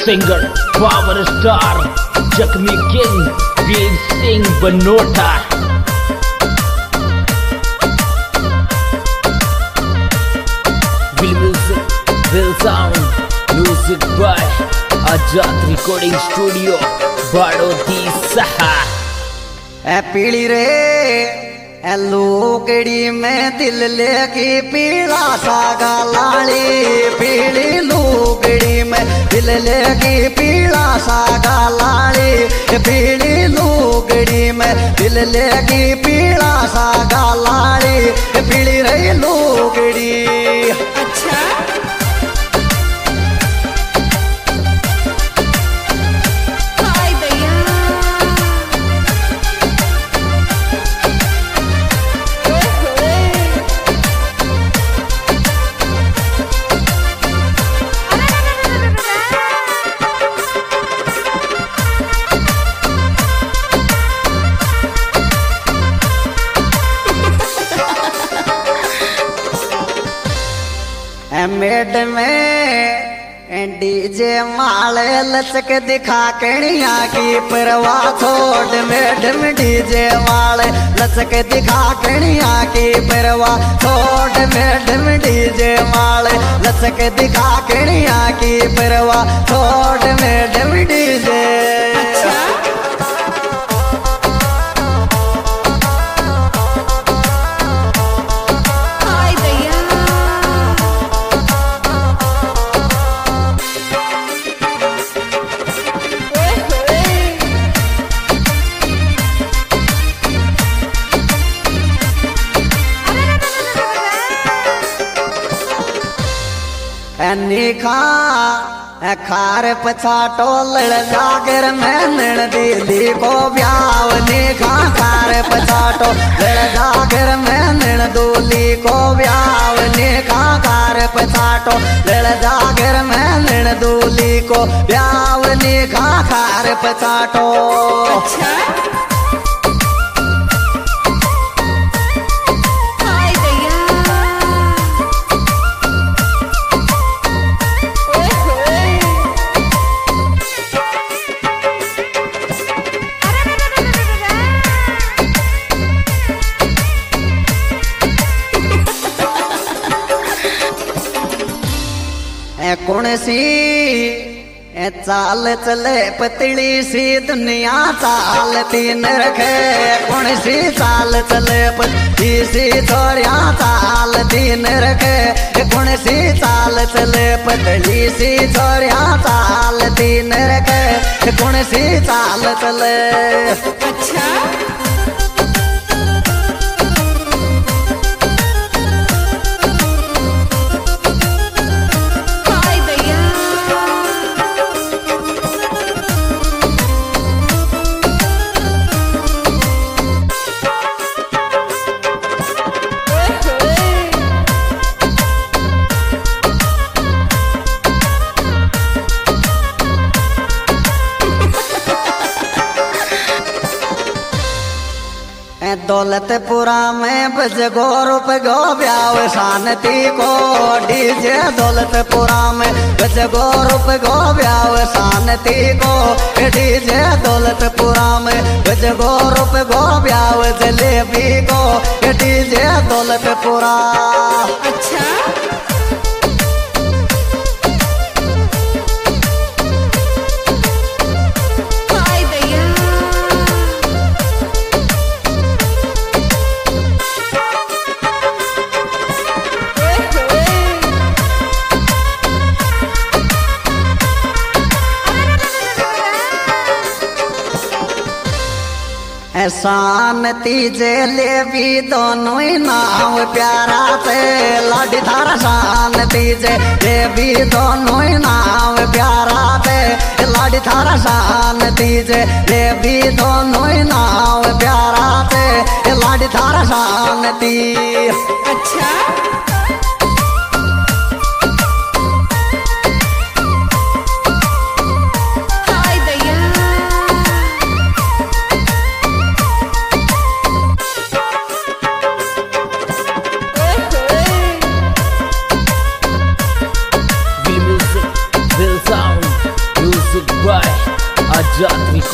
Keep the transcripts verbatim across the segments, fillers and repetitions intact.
Singer power star जख्मी king Veer Singh Banota. Will music will sound music by Azad recording studio Badoti सहा। ए पीली रे ए लुगड़ी में दिल लेके पीला सागा लाली, पीली लुगड़ी में दिल लेके पीला सागा लाली, पीली लुगड़ी में दिल लेके पीला सागा लाली, पीली रे लुगड़ी। अच्छा मेड में डीजे माले लचक दिखा कणिया की परवा छोड़, मेड में डीजे माले लचक दिखा कणिया की परवा छोड़, मेड में डीजे माले लचक दिखा कणिया की परवा छोड़, मेड में डीजे। निखा खार पछाटो लड़ जागर में नण दीदी को ब्याव, निखा खार पछाटो लड़ जागर में नण दूली को ब्याव, निखा खार पछाटो लड़ जागर में नण दूली को ब्याव, निखा खार पछाटो। अच्छा कौन सी चाल चले पतली सी दुनिया चालती न रखे, कौन सी चाल चले पतली सी छोरिया चालती न रखे, कौन सी चाल चले पतली सी छोरिया चालती न रखे, कौन सी चाल चले। अच्छा दौलतपुरा में बज गो रूप गो ब्याव शांति को डीजे, दौलतपुरा में बज गो रूप गो ब्याव शांति को डीजे, दौलतपुरा में बज गो रूप गो ब्याव जलेबी को डीजे दौलतपुरा। अच्छा शांति जले भी दोनों ही नाम प्यारा से लाडी थारा, शांति जले भी दोनों ही नाम प्यारा से लाडी थारा, शांति जले भी दोनों ही नाम प्यारा से लाडी थारा शांति। अच्छा will sound, will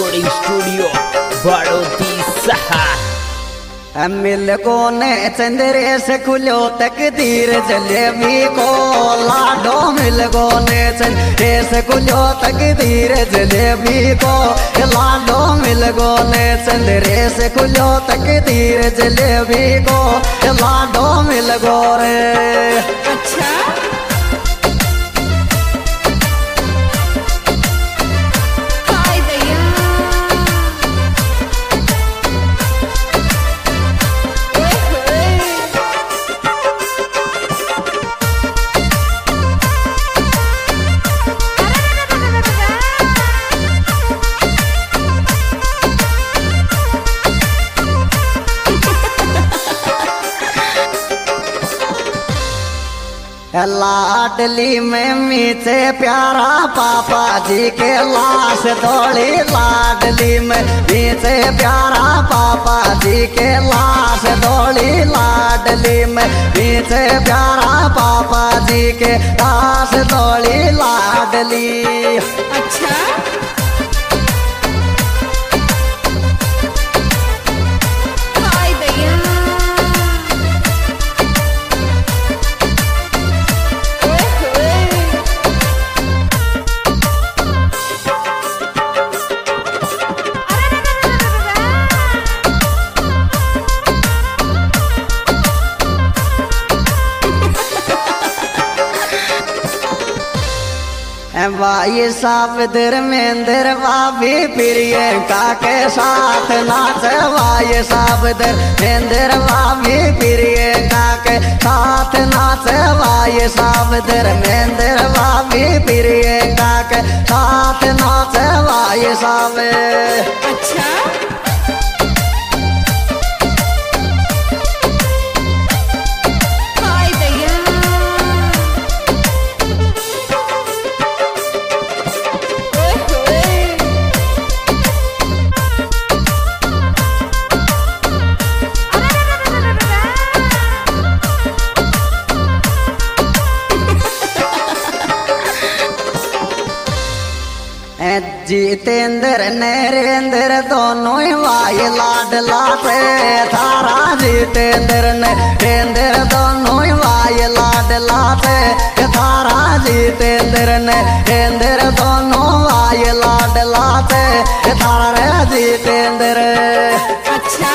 recording studio Badoti सहा। मिल को ने चंद्रे से खुलो तकदीर जलेबी को लाडो मिल को ने चंद्रे से खुलो तकदीर जलेबी को लाडो मिल को ने चंद्रे से खुलो तकदीर जलेबी को लाडो मिल को रे। अच्छा लाडली में मीठे प्यारा पापा जी के लाश दौड़ी लाडली में मीठे प्यारा पापा जी के लाश दौड़ी लाडली में मीठे प्यारा पापा जी के लाश दौड़ी लाडली। अच्छा भाई साहब धर्मेंद्र भाभी प्रियंका के साथ नाच भाई साहब धर्मेंद्र भाभी प्रियंका के साथ नाच भाई साहब धर्मेंद्र भाभी प्रियंका के साथ नाच भाई साहब। अच्छा जितेंद्र नरेंद्र दोनों भाई लाडला से थारा जितेंद्र नरेंद्र दोनों भाई लाडला से थारा जितेंद्र नरेंद्र दोनों भाई लाडला से थारा जितेंद्र। अच्छा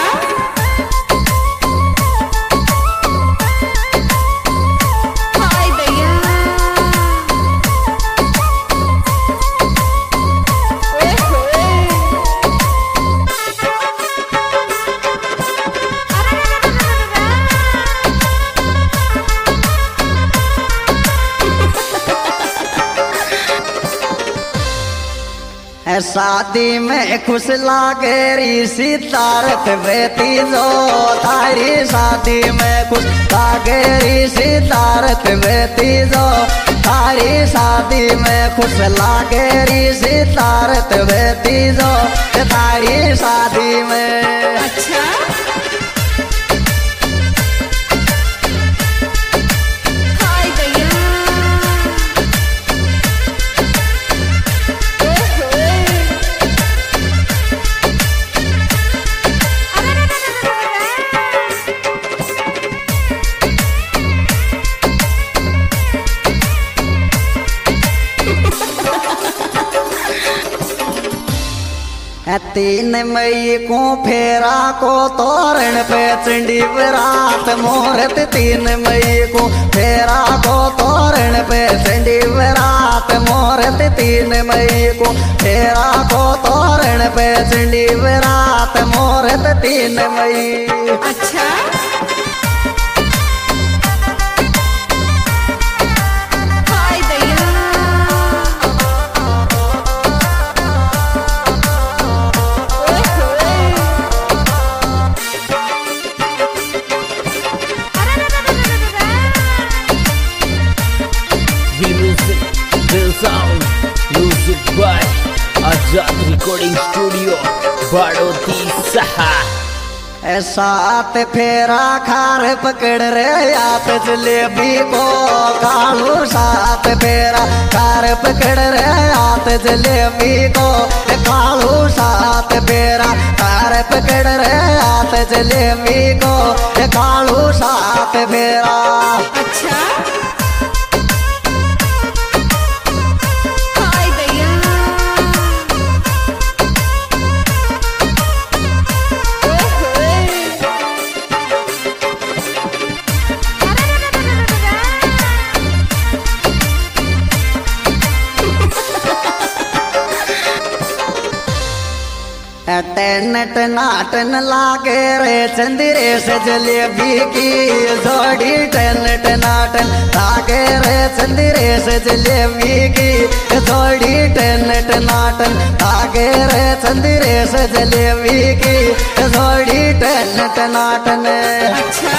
शादी में खुश लागे ऋषि तारत बेटी जो थारी शादी में खुश लागे ऋषि तारत बेटी जो थारी शादी में खुश लागे ऋषि तारत बेटी जो थारी शादी में। अच्छा तीन मई को फेरा को तोरण पे चंडी बरात मुहूर्त तीन मई को फेरा को तोरण पे चंडी बरात मुहूर्त तीन मई को फेरा को तोरण पे चंडी बरात मुहूर्त तीन मई। अच्छा आजाद रिकॉर्डिंग स्टूडियो बाड़ोती सहा। सात फेरा खार पकड़ रे आप जलेबी को कालू सात फेरा खार पकड़ रे आप हाथ जलेबी को कालू साथ बेरा तार पकड़ रे हाथ जलेबी को कालू साथ बेरा। अच्छा हाय दैया टन टनाटन लागे रे चंदरे से जलेबी की जोड़ी टन टनाटन लागे रे चंदरे से जलेबी की जोड़ी टन टनाटन लागे रे चंदरे से जलेबी की जोड़ी टन टनाटन। अच्छा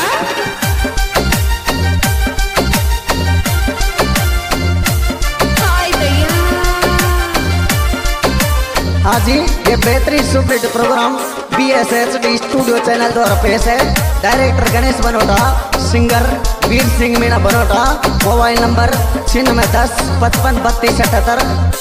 हाँ जी, ये बेहतरीन superhit programme B S H D studio channel द्वारा पेश है। Director Ganesh Banota, singer Veer Singh Meena Banota. Mobile number छिन्नवे दस पचपन बत्तीस अठहत्तर।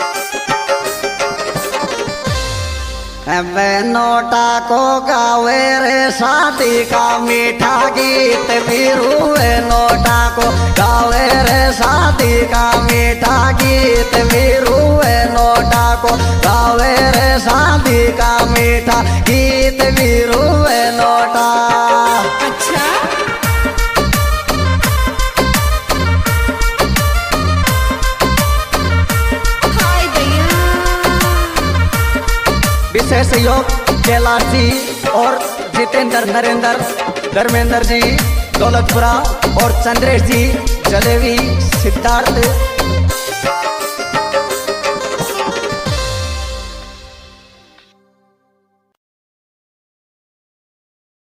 नोटा को गावे रे शादी का मीठा गीत वीरू नोटा को गावे रे शादी का मीठा गीत वीरू नोटा को गावे रे शादी का मीठा गीत वीरू नोटा। अच्छा हाय दैया विशेष सहयोग कैलाश जी और जितेंद्र नरेंद्र धर्मेंद्र जी दौलतपुरा और चंद्रेश जी जलेबी सिद्धार्थ